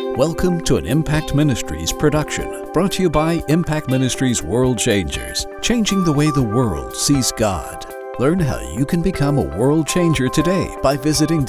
Welcome to an Impact Ministries production, brought to you by Impact Ministries World Changers, changing the way the world sees God. Learn how you can become a world changer today by visiting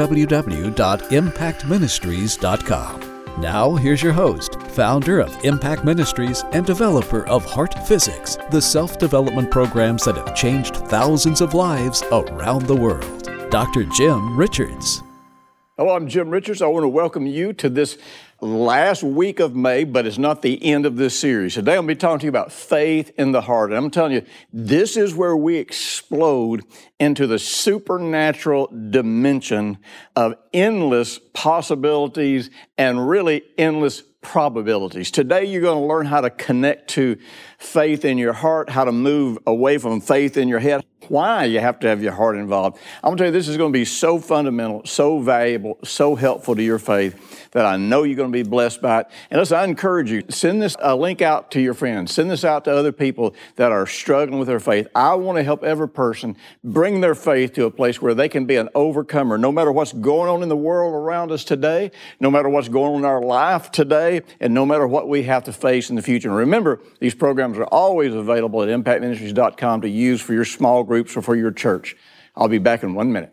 www.impactministries.com. Now, here's your host, founder of Impact Ministries and developer of Heart Physics, the self-development programs that have changed thousands of lives around the world, Dr. Jim Richards. Hello, I'm Jim Richards. I want to welcome you to this last week of May, but it's not the end of this series. Today, I'm going to be talking to you about faith in the heart. And I'm telling you, this is where we explode into the supernatural dimension of endless possibilities and really endless probabilities. Today, you're going to learn how to connect to faith in your heart, how to move away from faith in your head, why you have to have your heart involved. I'm going to tell you, this is going to be so fundamental, so valuable, so helpful to your faith that I know you're going to be blessed by it. And listen, I encourage you, send this link out to your friends. Send this out to other people that are struggling with their faith. I want to help every person bring their faith to a place where they can be an overcomer, no matter what's going on in the world around us today, no matter what's going on in our life today, and no matter what we have to face in the future. And remember, these programs are always available at impactministries.com to use for your small groups or for your church. I'll be back in 1 minute.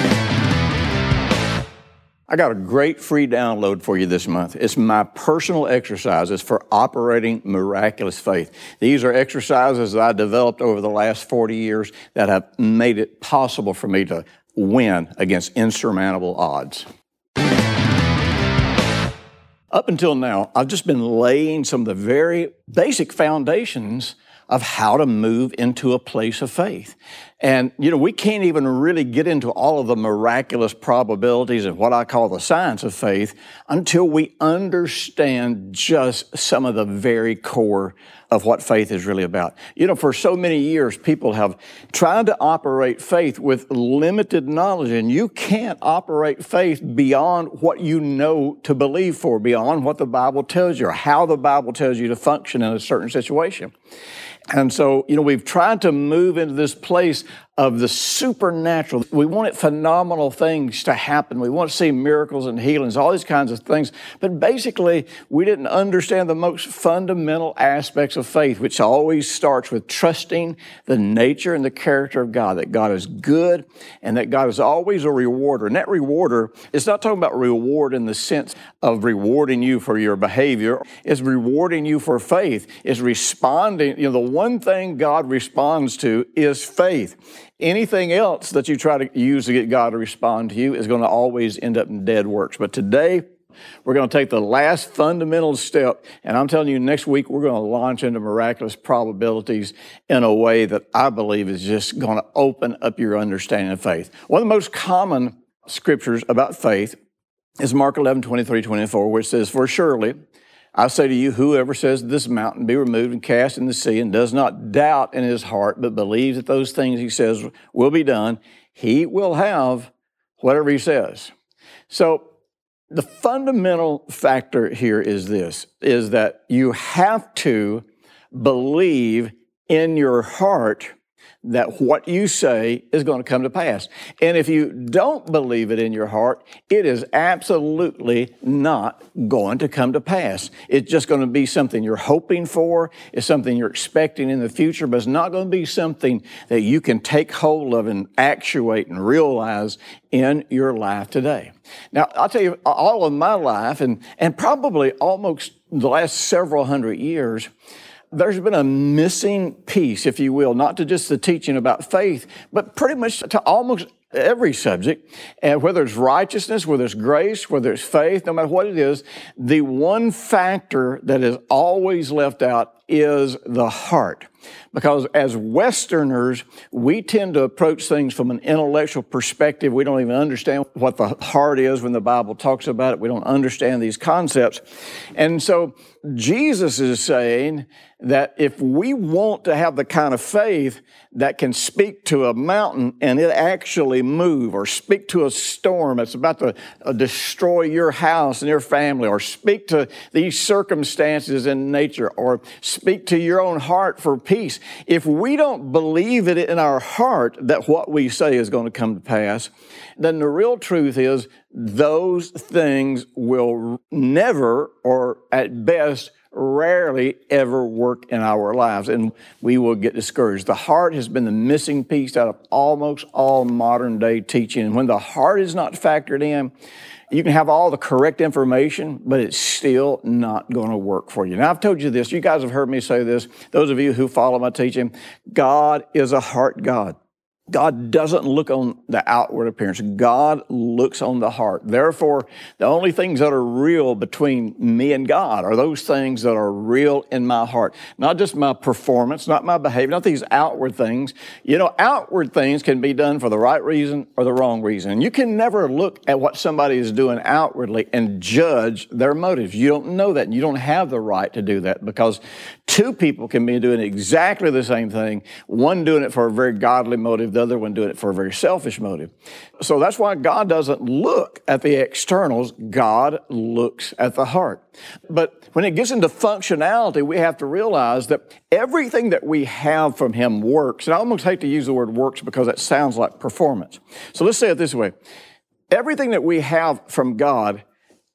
I got a great free download for you this month. It's my personal exercises for operating miraculous faith. These are exercises that I developed over the last 40 years that have made it possible for me to win against insurmountable odds. Up until now, I've just been laying some of the very basic foundations of how to move into a place of faith. And, we can't even really get into all of the miraculous probabilities and what I call the science of faith until we understand just some of the very core of what faith is really about. For so many years, people have tried to operate faith with limited knowledge, and you can't operate faith beyond what you know to believe for, beyond what the Bible tells you or how the Bible tells you to function in a certain situation. And so, we've tried to move into this place of the supernatural. We wanted phenomenal things to happen. We want to see miracles and healings, all these kinds of things. But basically, we didn't understand the most fundamental aspects of faith, which always starts with trusting the nature and the character of God, that God is good and that God is always a rewarder. And that rewarder is not talking about reward in the sense of rewarding you for your behavior. It's rewarding you for faith. It's responding. The one thing God responds to is faith. Anything else that you try to use to get God to respond to you is going to always end up in dead works. But today, we're going to take the last fundamental step, and I'm telling you, next week, we're going to launch into miraculous probabilities in a way that I believe is just going to open up your understanding of faith. One of the most common scriptures about faith is Mark 11:23-24, which says, "For surely I say to you, whoever says to this mountain, be removed and cast in the sea, and does not doubt in his heart, but believes that those things he says will be done, he will have whatever he says." So the fundamental factor here is this, is that you have to believe in your heart that what you say is going to come to pass. And if you don't believe it in your heart, it is absolutely not going to come to pass. It's just going to be something you're hoping for. It's something you're expecting in the future, but it's not going to be something that you can take hold of and actuate and realize in your life today. Now, I'll tell you, all of my life and probably almost the last several hundred years, there's been a missing piece, if you will, not to just the teaching about faith, but pretty much to almost every subject, and whether it's righteousness, whether it's grace, whether it's faith, no matter what it is, the one factor that is always left out is the heart. Because as Westerners, we tend to approach things from an intellectual perspective. We don't even understand what the heart is when the Bible talks about it. We don't understand these concepts. And so Jesus is saying that if we want to have the kind of faith that can speak to a mountain and it actually move, or speak to a storm that's about to destroy your house and your family, or speak to these circumstances in nature, or speak speak to your own heart for peace. If we don't believe it in our heart that what we say is going to come to pass, then the real truth is those things will never, or at best, rarely ever work in our lives, and we will get discouraged. The heart has been the missing piece out of almost all modern day teaching. And when the heart is not factored in, you can have all the correct information, but it's still not going to work for you. Now, I've told you this. You guys have heard me say this. Those of you who follow my teaching, God is a heart God. God doesn't look on the outward appearance. God looks on the heart. Therefore, the only things that are real between me and God are those things that are real in my heart. Not just my performance, not my behavior, not these outward things. You know, outward things can be done for the right reason or the wrong reason. And you can never look at what somebody is doing outwardly and judge their motives. You don't know that, and you don't have the right to do that, because two people can be doing exactly the same thing, one doing it for a very godly motive, the other one doing it for a very selfish motive. So that's why God doesn't look at the externals. God looks at the heart. But when it gets into functionality, we have to realize that everything that we have from Him works. And I almost hate to use the word works because it sounds like performance. So let's say it this way. Everything that we have from God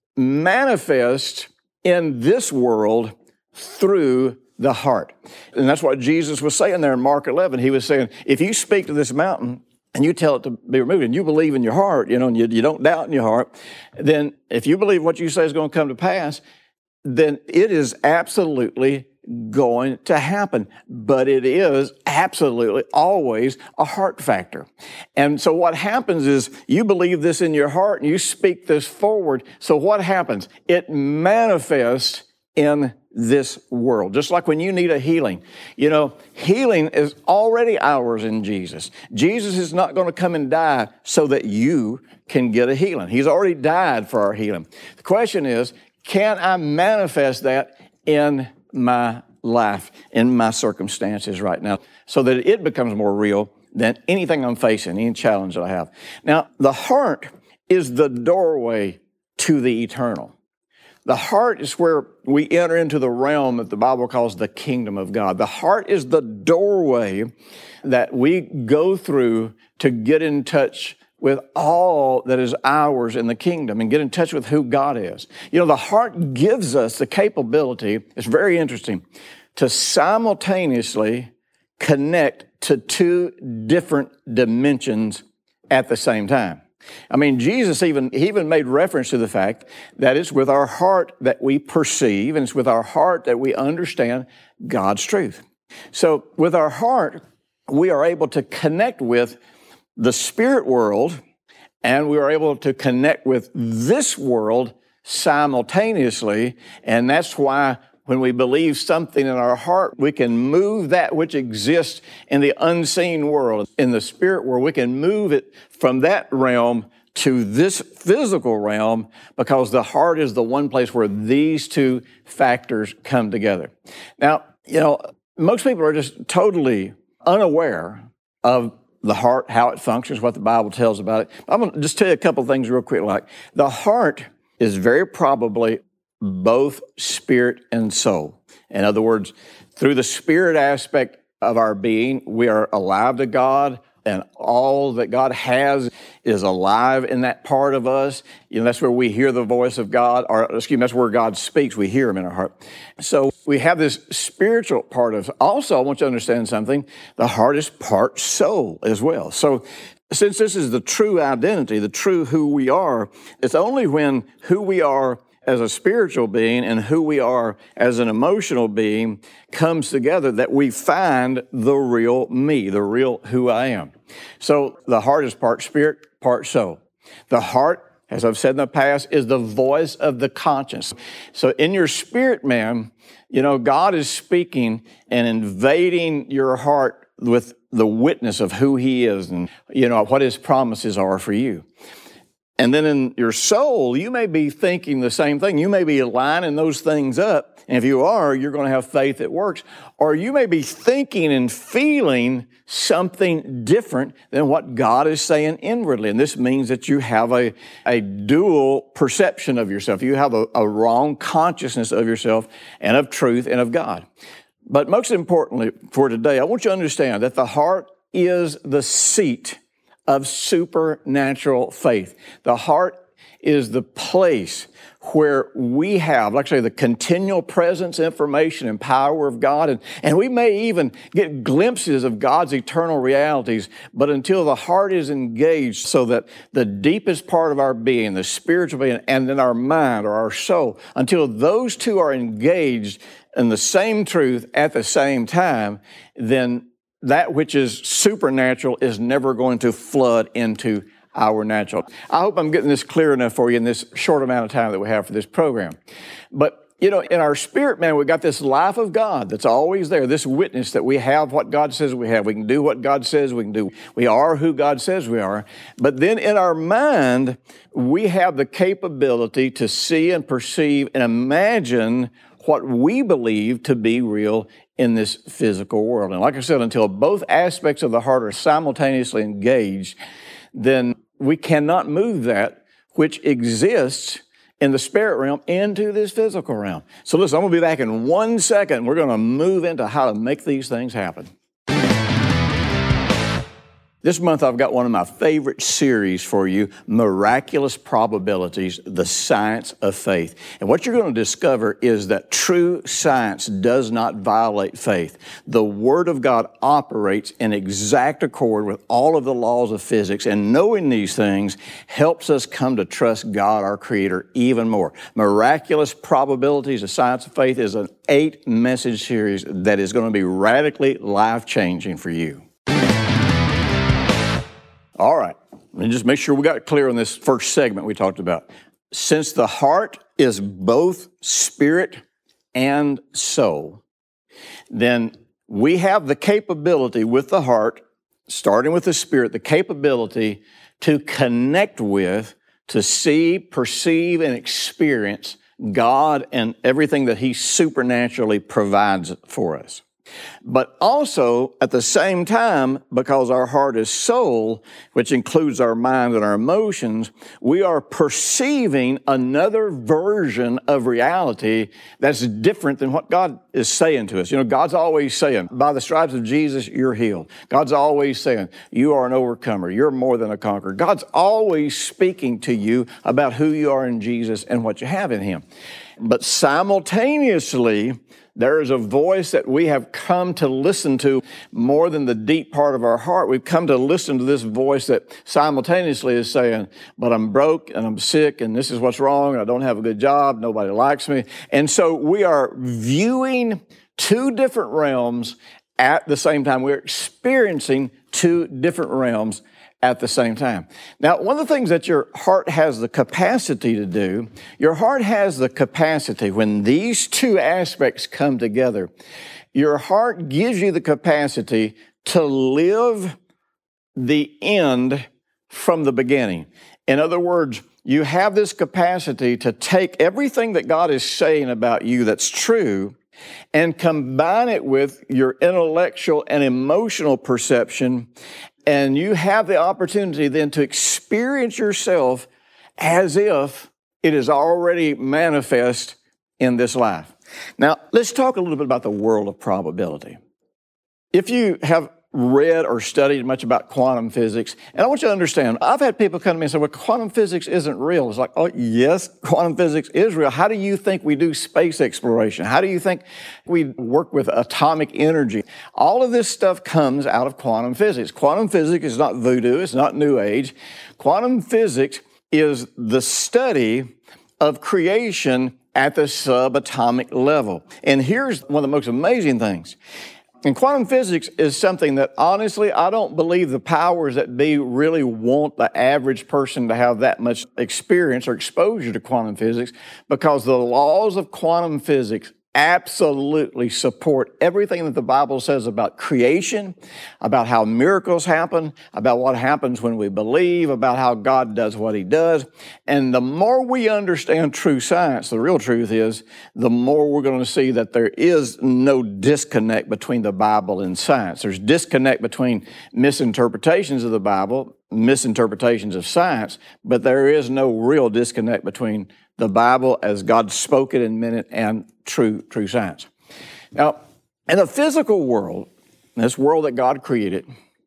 manifests in this world through the heart. And that's what Jesus was saying there in Mark 11. He was saying, if you speak to this mountain and you tell it to be removed and you believe in your heart, and you don't doubt in your heart, then if you believe what you say is going to come to pass, then it is absolutely going to happen. But it is absolutely always a heart factor. And so what happens is you believe this in your heart and you speak this forward. So what happens? It manifests in this world. Just like when you need a healing. You know, healing is already ours in Jesus. Jesus is not going to come and die so that you can get a healing. He's already died for our healing. The question is, can I manifest that in my life, in my circumstances right now, so that it becomes more real than anything I'm facing, any challenge that I have? Now, the heart is the doorway to the eternal. The heart is where we enter into the realm that the Bible calls the kingdom of God. The heart is the doorway that we go through to get in touch with all that is ours in the kingdom and get in touch with who God is. You know, the heart gives us the capability, it's very interesting, to simultaneously connect to two different dimensions at the same time. I mean, Jesus even made reference to the fact that it's with our heart that we perceive, and it's with our heart that we understand God's truth. So with our heart, we are able to connect with the spirit world, and we are able to connect with this world simultaneously, and that's why when we believe something in our heart, we can move that which exists in the unseen world, in the spirit world. We can move it from that realm to this physical realm, because the heart is the one place where these two factors come together. Now, you know, most people are just totally unaware of the heart, how it functions, what the Bible tells about it. I'm going to just tell you a couple of things real quick. Like, the heart is very probably both spirit and soul. In other words, through the spirit aspect of our being, we are alive to God, and all that God has is alive in that part of us. You know, that's where we hear the voice of God, that's where God speaks. We hear Him in our heart. So we have this spiritual part of us. Also, I want you to understand something. The heart is part soul as well. So since this is the true identity, the true who we are, it's only when who we are as a spiritual being and who we are as an emotional being comes together that we find the real me, the real who I am. So the heart is part spirit, part soul. The heart, as I've said in the past, is the voice of the conscience. So in your spirit, man, you know, God is speaking and invading your heart with the witness of who He is and, you know, what His promises are for you. And then in your soul, you may be thinking the same thing. You may be lining those things up. And if you are, you're going to have faith that works. Or you may be thinking and feeling something different than what God is saying inwardly. And this means that you have a dual perception of yourself. You have a wrong consciousness of yourself and of truth and of God. But most importantly for today, I want you to understand that the heart is the seat of supernatural faith. The heart is the place where we have, like I say, the continual presence, information, and power of God. And we may even get glimpses of God's eternal realities, but until the heart is engaged so that the deepest part of our being, the spiritual being, and then our mind or our soul, until those two are engaged in the same truth at the same time, then that which is supernatural is never going to flood into our natural. I hope I'm getting this clear enough for you in this short amount of time that we have for this program. But, in our spirit, man, we've got this life of God that's always there, this witness that we have what God says we have. We can do what God says we can do. We are who God says we are. But then in our mind, we have the capability to see and perceive and imagine what we believe to be real in this physical world. And like I said, until both aspects of the heart are simultaneously engaged, then we cannot move that which exists in the spirit realm into this physical realm. So listen, I'm going to be back in 1 second. We're going to move into how to make these things happen. This month, I've got one of my favorite series for you, Miraculous Probabilities, the Science of Faith. And what you're going to discover is that true science does not violate faith. The Word of God operates in exact accord with all of the laws of physics, and knowing these things helps us come to trust God, our Creator, even more. Miraculous Probabilities, the Science of Faith is an 8-message series that is going to be radically life-changing for you. All right, let me just make sure we got it clear on this first segment we talked about. Since the heart is both spirit and soul, then we have the capability with the heart, starting with the spirit, the capability to connect with, to see, perceive, and experience God and everything that He supernaturally provides for us. But also, at the same time, because our heart is soul, which includes our mind and our emotions, we are perceiving another version of reality that's different than what God is saying to us. God's always saying, by the stripes of Jesus, you're healed. God's always saying, you are an overcomer. You're more than a conqueror. God's always speaking to you about who you are in Jesus and what you have in Him. But simultaneously, there is a voice that we have come to listen to more than the deep part of our heart. We've come to listen to this voice that simultaneously is saying, but I'm broke and I'm sick and this is what's wrong and I don't have a good job, nobody likes me. And so we are viewing two different realms at the same time. We're experiencing two different realms at the same time. Now, one of the things that your heart has the capacity to do, your heart has the capacity, when these two aspects come together, your heart gives you the capacity to live the end from the beginning. In other words, you have this capacity to take everything that God is saying about you that's true and combine it with your intellectual and emotional perception. And you have the opportunity then to experience yourself as if it is already manifest in this life. Now, let's talk a little bit about the world of probability. If you have read or studied much about quantum physics, and I want you to understand, I've had people come to me and say, well, quantum physics isn't real. It's like, oh, yes, quantum physics is real. How do you think we do space exploration? How do you think we work with atomic energy? All of this stuff comes out of quantum physics. Quantum physics is not voodoo. It's not New Age. Quantum physics is the study of creation at the subatomic level. And here's one of the most amazing things. And quantum physics is something that, honestly, I don't believe the powers that be really want the average person to have that much experience or exposure to quantum physics, because the laws of quantum physics absolutely support everything that the Bible says about creation, about how miracles happen, about what happens when we believe, about how God does what He does. And the more we understand true science, the real truth is, the more we're going to see that there is no disconnect between the Bible and science. There's disconnect between misinterpretations of the Bible, misinterpretations of science, but there is no real disconnect between the Bible as God spoke it and meant it and true science. Now, In the physical world, this world that God created,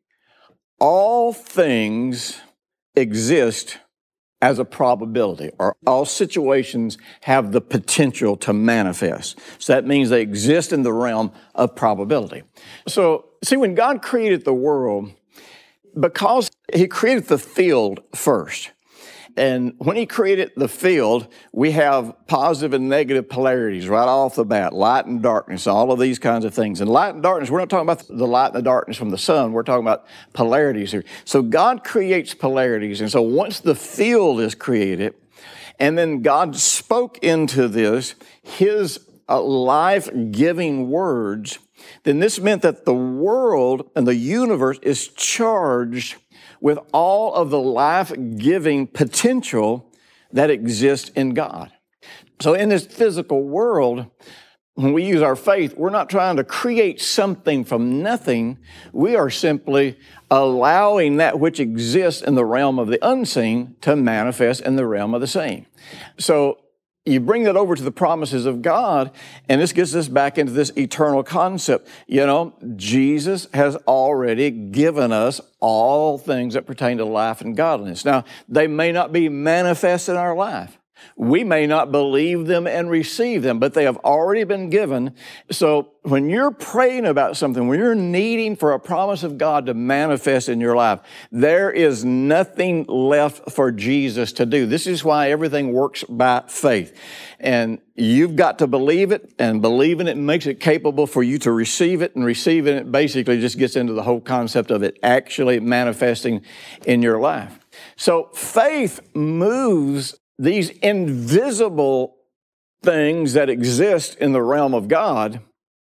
all things exist as a probability, or all situations have the potential to manifest. So that means they exist in the realm of probability. So, see, when God created the world, because He created the field first, and when He created the field, we have positive and negative polarities right off the bat, light and darkness, all of these kinds of things. And light and darkness, we're not talking about the light and the darkness from the sun, we're talking about polarities here. So God creates polarities, and so once the field is created, and then God spoke into this His life-giving words, then this meant that the world and the universe is charged with all of the life-giving potential that exists in God. So in this physical world, when we use our faith, we're not trying to create something from nothing. We are simply allowing that which exists in the realm of the unseen to manifest in the realm of the seen. So you bring that over to the promises of God, and this gets us back into this eternal concept. You know, Jesus has already given us all things that pertain to life and godliness. Now, they may not be manifest in our life. We may not believe them and receive them, but they have already been given. So when you're praying about something, when you're needing for a promise of God to manifest in your life, there is nothing left for Jesus to do. This is why everything works by faith. And you've got to believe it, and believing it makes it capable for you to receive it, and receiving it basically just gets into the whole concept of it actually manifesting in your life. So faith moves these invisible things that exist in the realm of God.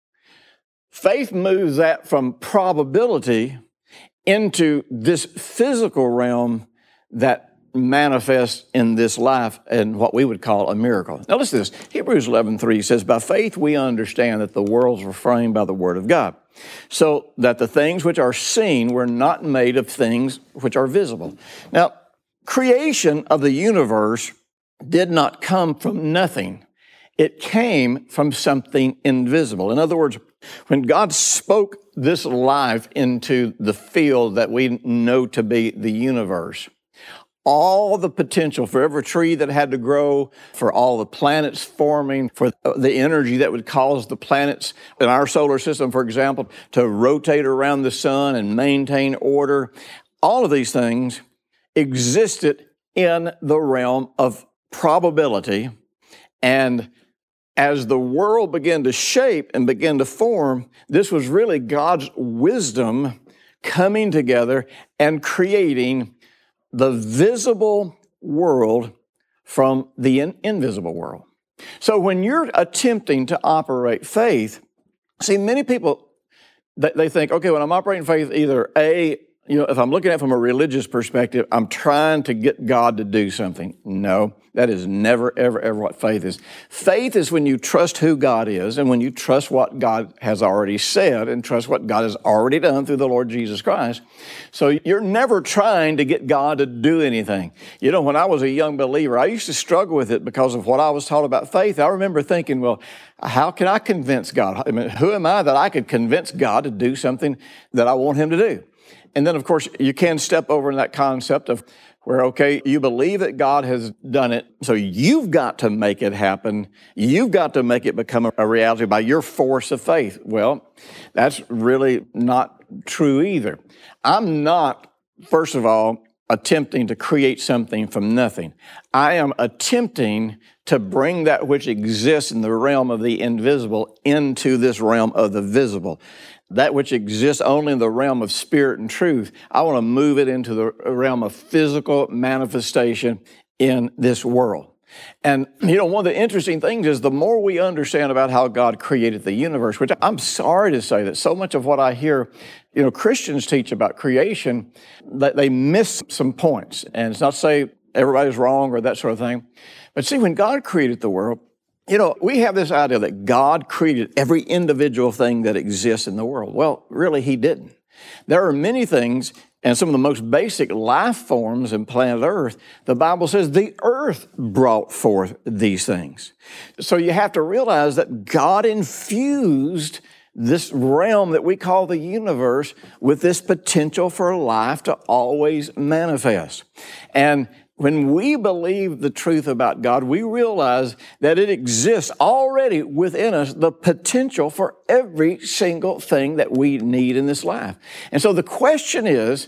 Faith moves that from probability into this physical realm that manifests in this life and what we would call a miracle. Now listen to this. Hebrews 11:3 says, by faith we understand that the worlds were framed by the word of God, so that the things which are seen were not made of things which are visible. Now, creation of the universe did not come from nothing. It came from something invisible. In other words, when God spoke this life into the field that we know to be the universe, all the potential for every tree that had to grow, for all the planets forming, for the energy that would cause the planets in our solar system, for example, to rotate around the sun and maintain order, all of these things existed in the realm of probability. And as the world began to shape and begin to form, this was really God's wisdom coming together and creating the visible world from the invisible world. So when you're attempting to operate faith, see, many people, they think, okay, when I'm operating faith, either if I'm looking at it from a religious perspective, I'm trying to get God to do something. No, that is never, ever, ever what faith is. Faith is when you trust who God is, and when you trust what God has already said and trust what God has already done through the Lord Jesus Christ. So you're never trying to get God to do anything. You know, when I was a young believer, I used to struggle with it because of what I was taught about faith. I remember thinking, well, how can I convince God? I mean, who am I that I could convince God to do something that I want Him to do? And then, of course, you can step over in that concept of where, okay, you believe that God has done it, so you've got to make it happen. You've got to make it become a reality by your force of faith. Well, that's really not true either. I'm not, first of all, attempting to create something from nothing. I am attempting to bring that which exists in the realm of the invisible into this realm of the visible. That which exists only in the realm of spirit and truth, I want to move it into the realm of physical manifestation in this world. And, you know, one of the interesting things is the more we understand about how God created the universe, which I'm sorry to say that so much of what I hear, you know, Christians teach about creation, that they miss some points. And it's not to say everybody's wrong or that sort of thing. But see, when God created the world, you know, we have this idea that God created every individual thing that exists in the world. Well, really, He didn't. There are many things, and some of the most basic life forms in planet Earth, the Bible says the earth brought forth these things. So you have to realize that God infused this realm that we call the universe with this potential for life to always manifest. And when we believe the truth about God, we realize that it exists already within us, the potential for every single thing that we need in this life. And so the question is,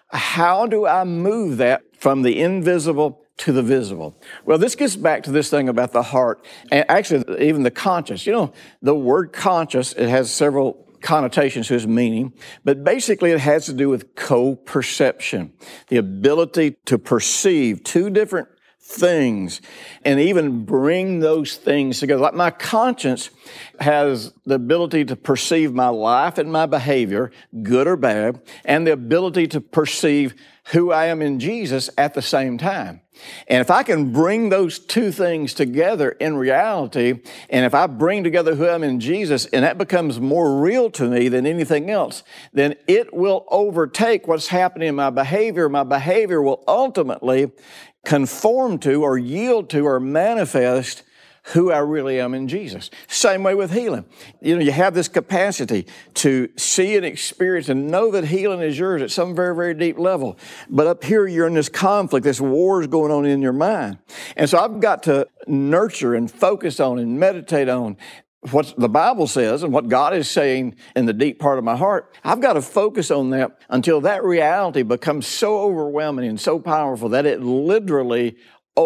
how do I move that from the invisible to the visible? Well, this gets back to this thing about the heart, and actually even the conscious. You know, the word conscious, it has several connotations to its meaning, but basically it has to do with co-perception, the ability to perceive two different things and even bring those things together. Like my conscience has the ability to perceive my life and my behavior, good or bad, and the ability to perceive who I am in Jesus at the same time. And if I can bring those two things together in reality, and if I bring together who I am in Jesus, and that becomes more real to me than anything else, then it will overtake what's happening in my behavior. My behavior will ultimately conform to or yield to or manifest who I really am in Jesus. Same way with healing. You know, you have this capacity to see and experience and know that healing is yours at some very, very deep level. But up here, you're in this conflict, this war is going on in your mind. And so I've got to nurture and focus on and meditate on what the Bible says and what God is saying in the deep part of my heart. I've got to focus on that until that reality becomes so overwhelming and so powerful that it literally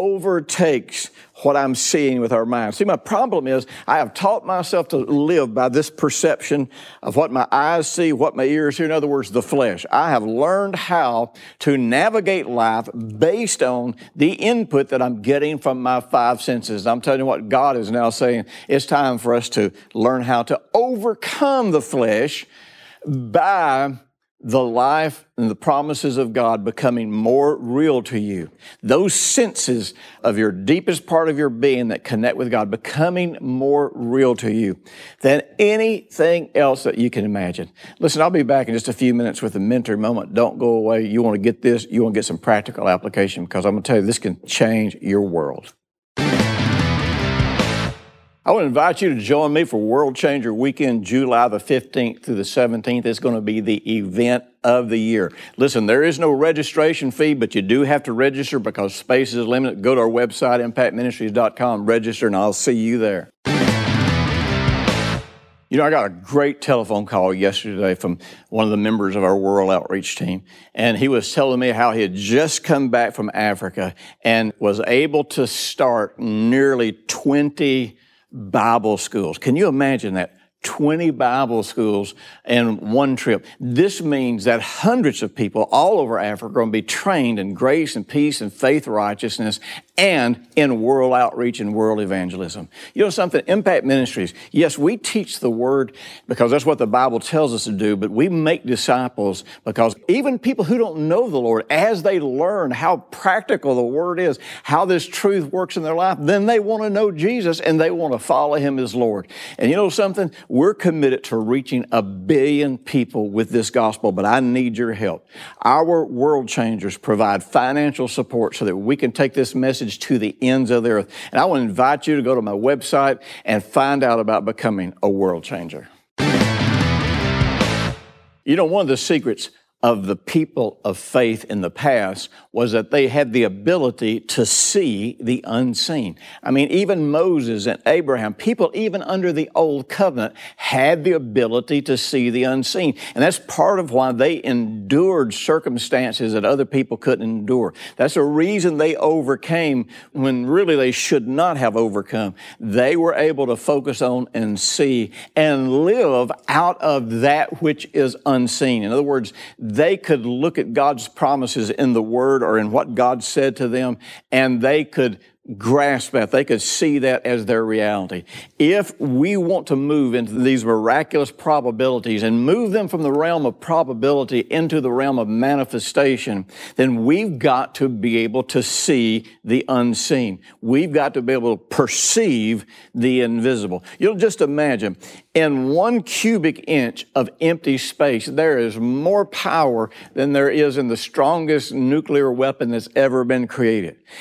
overtakes what I'm seeing with our minds. See, my problem is I have taught myself to live by this perception of what my eyes see, what my ears hear. In other words, the flesh. I have learned how to navigate life based on the input that I'm getting from my five senses. I'm telling you what God is now saying. It's time for us to learn how to overcome the flesh by the life and the promises of God becoming more real to you. Those senses of your deepest part of your being that connect with God becoming more real to you than anything else that you can imagine. Listen, I'll be back in just a few minutes with a mentor moment. Don't go away. You want to get this. You want to get some practical application, because I'm going to tell you this can change your world. I want to invite you to join me for World Changer Weekend, July the 15th through the 17th. It's going to be the event of the year. Listen, there is no registration fee, but you do have to register because space is limited. Go to our website, impactministries.com, register, and I'll see you there. You know, I got a great telephone call yesterday from one of the members of our World Outreach team, and he was telling me how he had just come back from Africa and was able to start nearly 20 Bible schools. Can you imagine that? 20 Bible schools in one trip. This means that hundreds of people all over Africa are going to be trained in grace and peace and faith, righteousness, and in world outreach and world evangelism. You know something? Impact Ministries, yes, we teach the Word because that's what the Bible tells us to do, but we make disciples because even people who don't know the Lord, as they learn how practical the Word is, how this truth works in their life, then they want to know Jesus and they want to follow Him as Lord. And you know something? We're committed to reaching 1 billion people with this gospel, but I need your help. Our World Changers provide financial support so that we can take this message to the ends of the earth. And I want to invite you to go to my website and find out about becoming a World Changer. You know, one of the secrets of the people of faith in the past was that they had the ability to see the unseen. I mean, even Moses and Abraham, people even under the old covenant, had the ability to see the unseen. And that's part of why they endured circumstances that other people couldn't endure. That's the reason they overcame when really they should not have overcome. They were able to focus on and see and live out of that which is unseen. In other words, they could look at God's promises in the Word or in what God said to them, and they could grasp that. They could see that as their reality. If we want to move into these miraculous probabilities and move them from the realm of probability into the realm of manifestation, then we've got to be able to see the unseen. We've got to be able to perceive the invisible. You'll just imagine, in 1 cubic inch of empty space, there is more power than there is in the strongest nuclear weapon that's ever been created.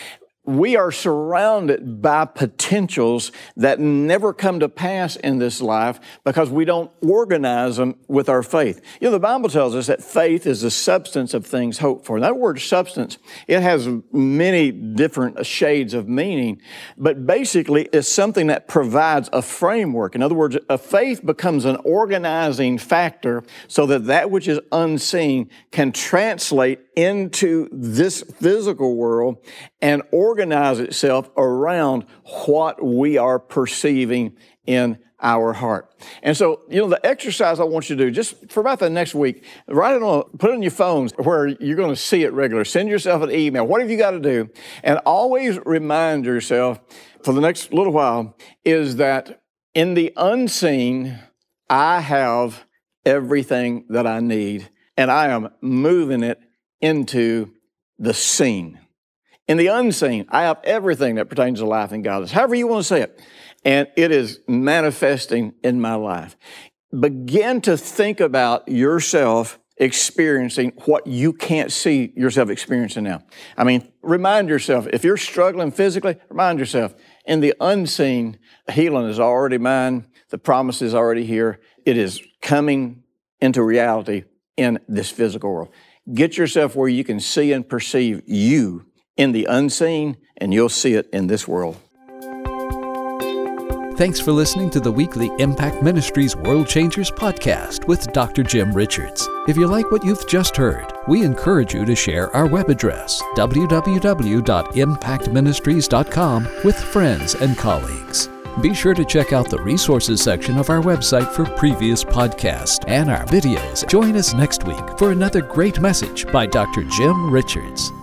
we are surrounded by potentials that never come to pass in this life because we don't organize them with our faith. The Bible tells us that faith is the substance of things hoped for. And that word substance, it has many different shades of meaning, but basically it's something that provides a framework. In other words, a faith becomes an organizing factor so that which is unseen can translate into this physical world and organize itself around what we are perceiving in our heart. And so, the exercise I want you to do, just for about the next week, put it on your phones where you're going to see it regularly. Send yourself an email. What have you got to do? And always remind yourself for the next little while is that in the unseen, I have everything that I need, and I am moving it into the seen. In the unseen, I have everything that pertains to life and godliness, however you want to say it, and it is manifesting in my life. Begin to think about yourself experiencing what you can't see yourself experiencing now. Remind yourself, if you're struggling physically, remind yourself, in the unseen, healing is already mine. The promise is already here. It is coming into reality in this physical world. Get yourself where you can see and perceive you in the unseen, and you'll see it in this world. Thanks for listening to the weekly Impact Ministries World Changers podcast with Dr. Jim Richards. If you like what you've just heard, we encourage you to share our web address, www.impactministries.com, with friends and colleagues. Be sure to check out the resources section of our website for previous podcasts and our videos. Join us next week for another great message by Dr. Jim Richards.